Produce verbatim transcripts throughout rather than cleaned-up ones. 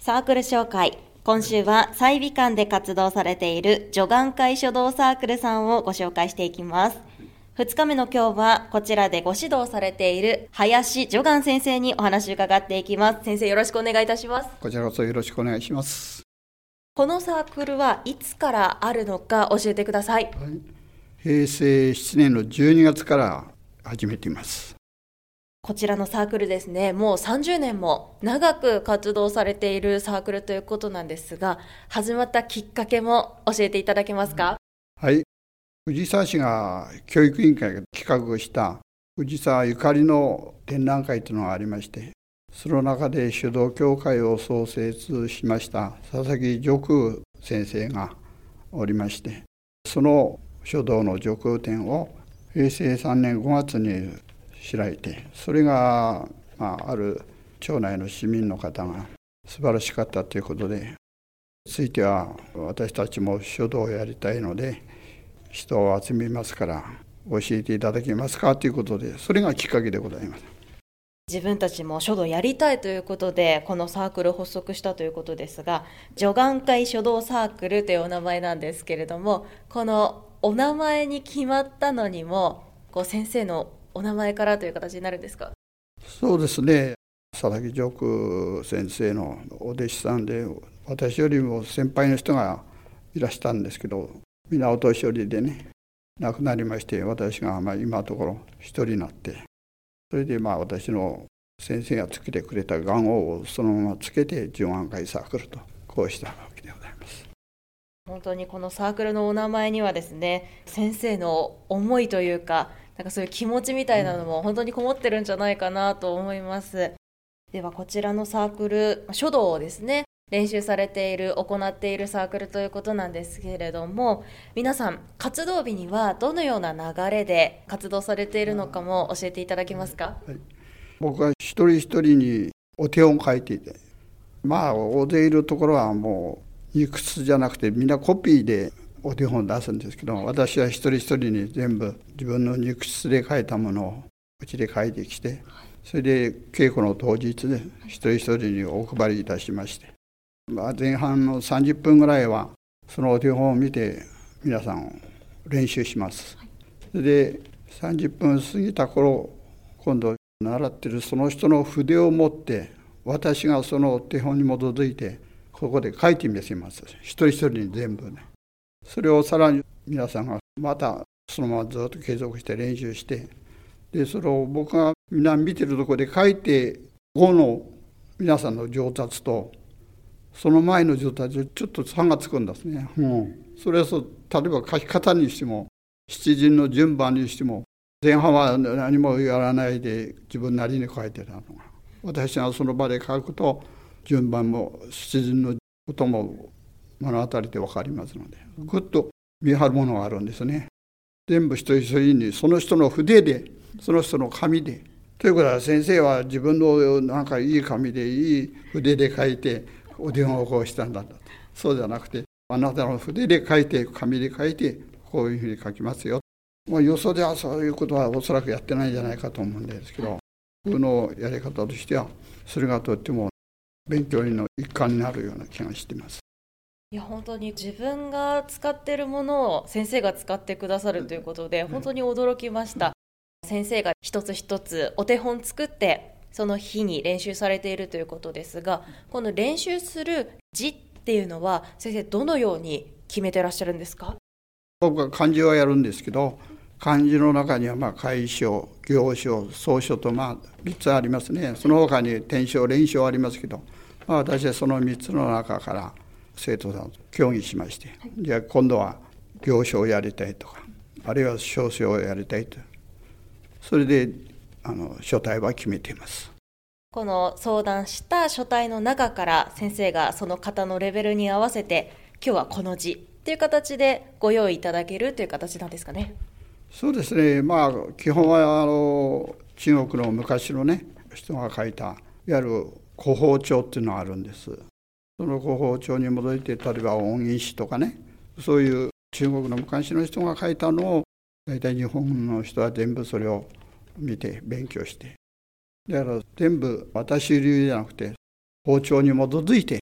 サークル紹介。今週は済美館で活動されている助眼会書道サークルさんをご紹介していきます。ふつかめの今日はこちらでご指導されている林助眼先生にお話を伺っていきます。先生、よろしくお願いいたします。 こちらこそよろしくお願いします。 このサークルはいつからあるのか教えてください。はい、 へいせいしちねんのじゅうにがつから始めています。 こちらのサークルですね、もうさんじゅうねんも長く活動されているサークルということなんですが、始まったきっかけも教えていただけますか？ はい、藤沢市が教育委員会が企画した藤沢ゆかりの展覧会というのがありまして、その中で書道協会を創設しました佐々木助空先生がおりまして、その書道の助空展をへいせいさんねんごがつに開いて、それが、まあ、ある町内の市民の方が素晴らしかったということで、ついては私たちも書道をやりたいので人を集めますから教えていただけますかということで、それがきっかけでございます。 自分たちも書道やりたいということでこのサークルを発足したということですが、助眼会書道サークルというお名前なんですけれども、このお名前に決まったのにもこう先生のお名前からという形になるんですか？ そうですね、佐々木助空先生のお弟子さんで、私よりも先輩の人がいらしたんですけど、みんなお年寄りでね亡くなりまして、私がまあ今のところ一人になって、それでまあ私の先生がつけてくれた願号をそのままつけて助眼会サークルとこうしたわけでございます。 本当にこのサークルのお名前にはですね、先生の思いというか、なんかそういう気持ちみたいなのも本当にこもってるんじゃないかなと思います。ではこちらのサークル、書道をですね練習されている行っているサークルということなんですけれども、皆さん活動日にはどのような流れで活動されているのかも教えていただけますか？ はい、僕は一人一人にお手本を書いていて、まあ大勢いるところはもういくつじゃなくてみんなコピーでお手本を出すんですけど、私は一人一人に全部自分の肉筆で書いたものをうちで書いてきて、それで稽古の当日で一人一人にお配りいたしまして、まあ、前半のさんじゅっぷんぐらいはそのお手本を見て皆さん練習します。それでさんじゅっぷん過ぎた頃、今度習ってるその人の筆を持って私がそのお手本に基づいてここで書いてみせます。一人一人に全部ね。それをさらに皆さんがまたそのままずっと継続して練習して、でそれを僕がみんな見てるところで書いて後の皆さんの上達とその前の上達ちょっと差がつくんですね。うん、それはそう、例えば書き方にしても七陣の順番にしても、前半は何もやらないで自分なりに書いてたのが、私がその場で書くと順番も七陣のことも目の当たりで分かりますので、ぐっと見張るものがあるんですね。全部一人一人にその人の筆で、その人の紙で。ということは先生は自分のなんかいい紙でいい筆で書いてお手本をこうしたんだと。そうじゃなくて、あなたの筆で書いて紙で書いてこういうふうに書きますよ。まあ、よそではそういうことはおそらくやってないんじゃないかと思うんですけど、僕のやり方としてはそれがとっても勉強の一環になるような気がしています。 いや本当に自分が使っているものを先生が使ってくださるということで本当に驚きました。先生が一つ一つお手本作ってその日に練習されているということですが、この練習する字っていうのは先生どのように決めてらっしゃるんですか？ 僕は漢字はやるんですけど、漢字の中にはまあ楷書、行書、草書とまあみっつありますね。その他に転書、連書ありますけど、まあ、私はそのみっつの中から生徒さんと協議しまして、はい、じゃあ今度は行書をやりたいとか、あるいは草書をやりたいと、それであの書体は決めています。 この相談した書体の中から先生がその方のレベルに合わせて今日はこの字っていう形でご用意いただけるという形なんですかね？ そうですね、まあ基本はあの中国の昔のね人が書いたいわゆる古法帳っていうのがあるんです。その古法帳に基づいて、例えば音韻詩とかね、そういう中国の昔の人が書いたのを大体日本の人は全部それを見て勉強して、だから全部私流じゃなくて包丁に基づいて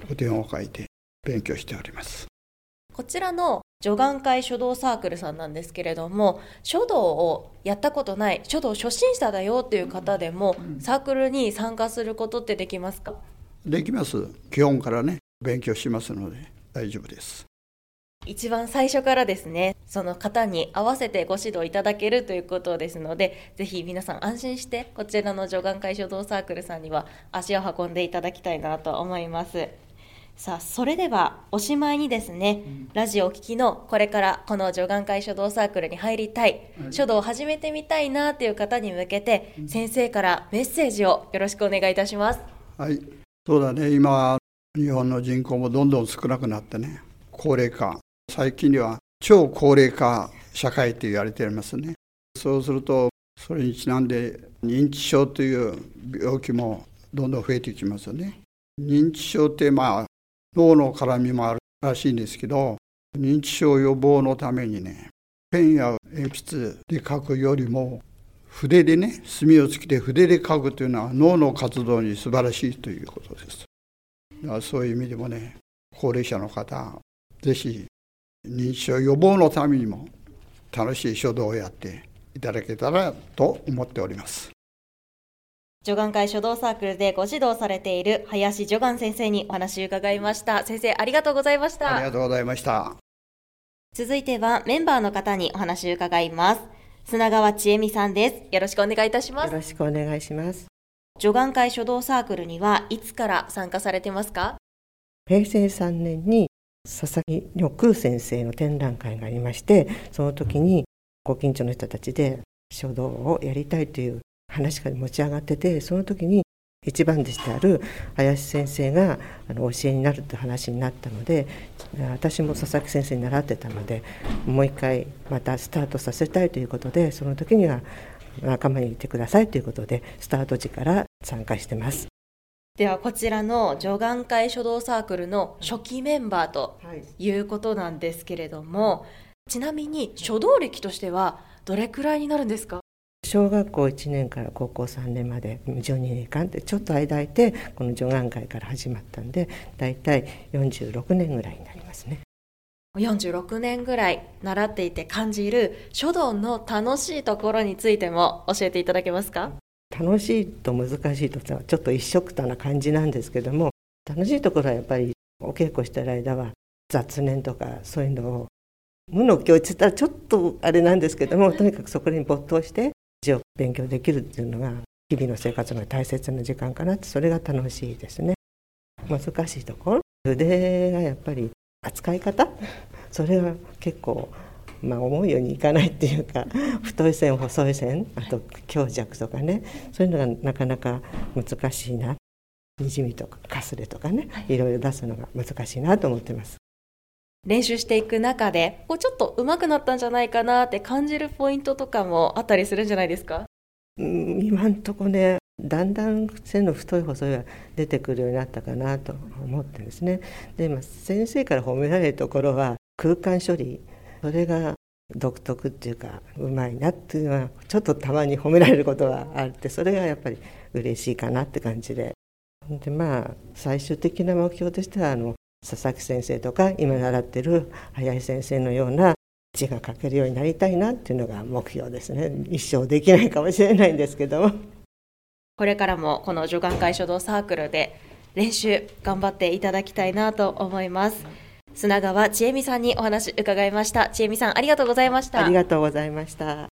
お手本を書いて勉強しております。 こちらの助願会書道サークルさんなんですけれども、書道をやったことない、書道初心者だよという方でもサークルに参加することってできますか？ できます。基本からね勉強しますので大丈夫です。 一番最初からですね、その方に合わせてご指導いただけるということですので、ぜひ皆さん安心してこちらの助願会書道サークルさんには足を運んでいただきたいなと思います。さあ、それではおしまいにですね、ラジオを聴きのこれからこの助願会書道サークルに入りたい、書道を始めてみたいなという方に向けて、先生からメッセージをよろしくお願いいたします。 はい、そうだね。今日本の人口もどんどん少なくなってね、高齢化、最近では超高齢化社会と言われていますね。そうするとそれにちなんで認知症という病気もどんどん増えてきますよね。認知症ってまあ脳の絡みもあるらしいんですけど、認知症予防のためにね、ペンや鉛筆で書くよりも筆でね、墨をつけて筆で書くというのは脳の活動に素晴らしいということです。だからそういう意味でもね、高齢者の方ぜひ認知症予防のためにも楽しい書道をやっていただけたらと思っております。 助願会書道サークルでご指導されている林助願先生にお話を伺いました。先生、ありがとうございました。 ありがとうございました。 続いてはメンバーの方にお話を伺います。砂川千恵美さんです。よろしくお願いいたします。 よろしくお願いします。 助願会書道サークルにはいつから参加されてますか？ へいせいさんねんに佐々木女空先生の展覧会がありまして、その時にご近所の人たちで書道をやりたいという話が持ち上がってて、その時に一番弟子である林先生があの教えになるという話になったので、私も佐々木先生に習ってたので、もう一回またスタートさせたいということで、その時には仲間にいてくださいということでスタート時から参加してます。 ではこちらの助願会書道サークルの初期メンバーということなんですけれども、はい、ちなみに書道歴としてはどれくらいになるんですか？ 小学校いちねんから高校さんねんまでじゅうにねんかんってちょっと間空いてこの助願会から始まったんで、だいたいよんじゅうろくねんぐらいになりますね。 よんじゅうろくねんぐらい習っていて感じる書道の楽しいところについても教えていただけますか？ 楽しいと難しいとちょっと一緒くたな感じなんですけども、楽しいところはやっぱりお稽古してる間は雑念とかそういうのを無の境地ったらちょっとあれなんですけども、とにかくそこに没頭して字を勉強できるっていうのが日々の生活の大切な時間かなって、それが楽しいですね。難しいところ、筆がやっぱり扱い方それが結構まあ、思うようにいかないっていうか、太い線細い線、あと強弱とかね、そういうのがなかなか難しいな、にじみとかかすれとかね、いろいろ出すのが難しいなと思ってます。 練習していく中でこうちょっと上手くなったんじゃないかなって感じるポイントとかもあったりするんじゃないですか？ うん、今んとこね、だんだん線の太い細いが出てくるようになったかなと思ってですね。で、まあ、先生から褒められるところは空間処理、それが独特っていうかうまいなっていうのはちょっとたまに褒められることがあって、それがやっぱり嬉しいかなって感じで、でまあ最終的な目標としてはあの佐々木先生とか今習ってる林先生のような字が書けるようになりたいなっていうのが目標ですね。一生できないかもしれないんですけども、 これからもこの助願会書道サークルで練習頑張っていただきたいなと思います。砂川千恵美さんにお話伺いました。千恵美さん、ありがとうございました。 ありがとうございました。